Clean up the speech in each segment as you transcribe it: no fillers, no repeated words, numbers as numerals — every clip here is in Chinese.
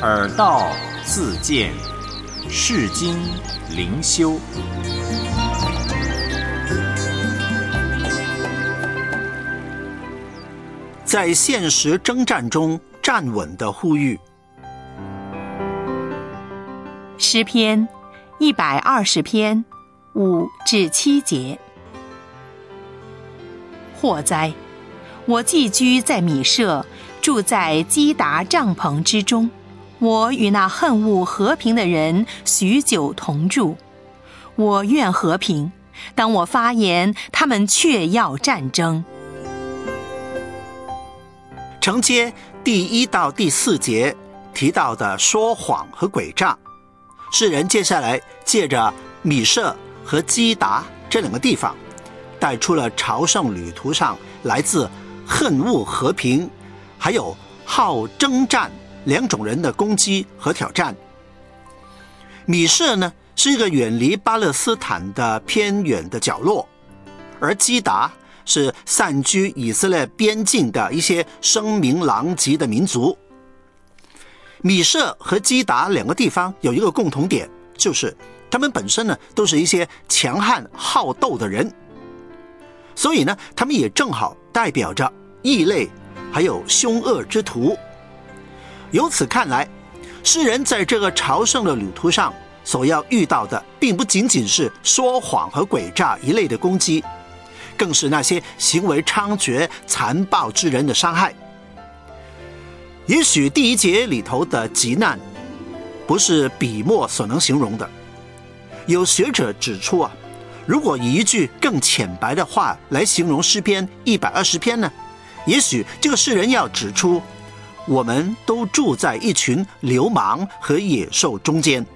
耳道自见，世经灵修。 在现实征战中站稳的呼吁。 诗篇120篇5至7节。祸哉！我寄居在米舍，住在基达帐篷之中。我与那恨恶和平的人许久同住。我愿和平，当我发言，他们却要战争。 承接第1到第4节提到的说谎和诡诈，诗人接下来借着米舍和基达这两个地方，带出了朝圣旅途上来自恨恶和平还有好征战两种人的攻击和挑战。米舍呢，是一个远离巴勒斯坦的偏远的角落，而基达是散居以色列边境的一些声名狼藉的民族。米舍和基达两个地方有一个共同点，就是他们本身呢都是一些强悍好斗的人，所以呢他们也正好代表着异类还有凶恶之徒。由此看来，诗人在这个朝圣的旅途上所要遇到的并不仅仅是说谎和诡诈一类的攻击，更是那些行为猖獗残暴之人的伤害。也许第1节里头的急难不是笔墨所能形容的，有学者指出啊，如果以一句更浅白的话来形容诗篇120篇呢，也许这个诗人要指出，我们都住在一群流氓和野兽中间。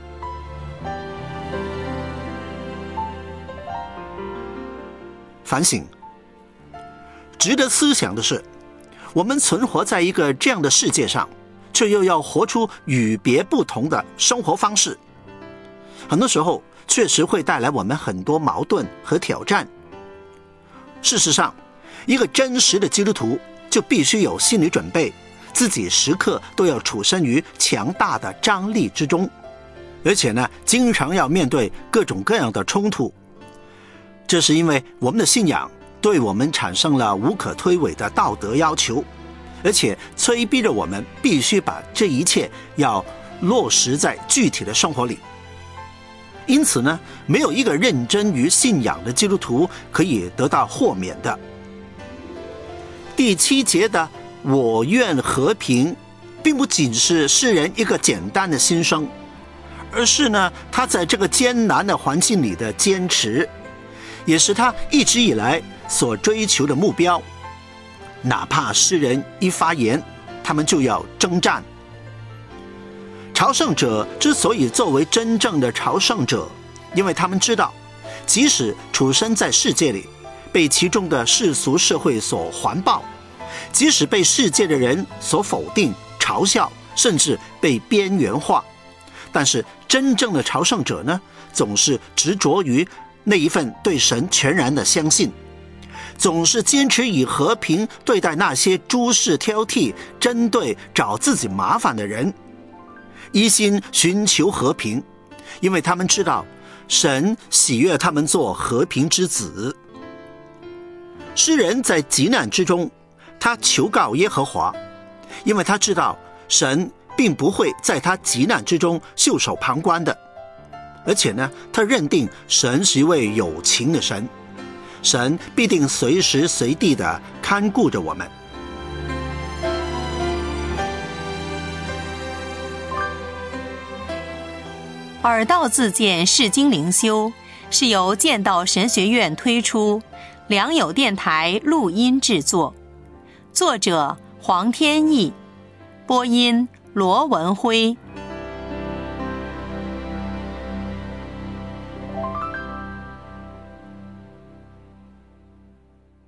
反省，值得思想的是，我们存活在一个这样的世界上，却又要活出与别不同的生活方式，很多时候确实会带来我们很多矛盾和挑战。事实上，一个真实的基督徒就必须有心理准备，自己时刻都要处身于强大的张力之中，而且呢，经常要面对各种各样的冲突。这是因为我们的信仰对我们产生了无可推诿的道德要求，而且催逼着我们必须把这一切要落实在具体的生活里。因此呢，没有一个认真于信仰的基督徒可以得到豁免的。第7节的我愿和平，并不仅是诗人一个简单的心声，而是呢，他在这个艰难的环境里的坚持，也是他一直以来所追求的目标。哪怕诗人一发言，他们就要征战。朝圣者之所以作为真正的朝圣者，因为他们知道，即使处身在世界里，被其中的世俗社会所环抱，即使被世界的人所否定、嘲笑，甚至被边缘化，但是真正的朝圣者呢，总是执着于那一份对神全然的相信，总是坚持以和平对待那些诸事挑剔、针对、找自己麻烦的人，一心寻求和平，因为他们知道神喜悦他们做和平之子。诗人在急难之中，他求告耶和华，因为他知道神并不会在他急难之中袖手旁观的，而且呢，他认定神是一位有情的神，神必定随时随地的看顾着我们。 耳道自见世经灵修是由剑道神学院推出，良友电台录音制作，作者黄天意，播音罗文辉。